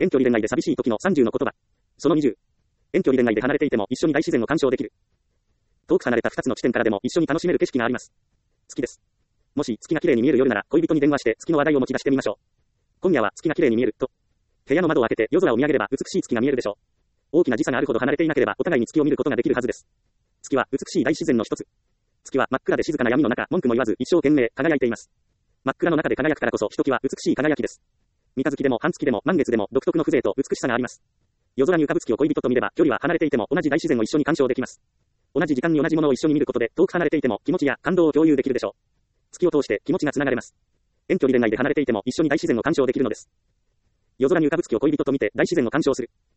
遠距離恋愛で寂しい時の30の言葉。その20。遠距離恋愛で離れていても一緒に大自然を鑑賞できる。遠く離れた2つの地点からでも一緒に楽しめる景色があります。月です。もし月が綺麗に見える夜なら恋人に電話して月の話題を持ち出してみましょう。今夜は月が綺麗に見えると。部屋の窓を開けて夜空を見上げれば美しい月が見えるでしょう。大きな時差があるほど離れていなければお互いに月を見ることができるはずです。月は美しい大自然の一つ。月は真っ暗で静かな闇の中、文句も言わず一生懸命輝いています。真っ暗の中で輝くからこそひときわ美しい輝きです。三日月でも半月でも満月でも独特の風情と美しさがあります。夜空に浮かぶ月を恋人と見れば距離は離れていても同じ大自然を一緒に鑑賞できます。同じ時間に同じものを一緒に見ることで遠く離れていても気持ちや感動を共有できるでしょう。月を通して気持ちがつながれます。遠距離恋愛で離れていても一緒に大自然を鑑賞できるのです。夜空に浮かぶ月を恋人と見て大自然を鑑賞する。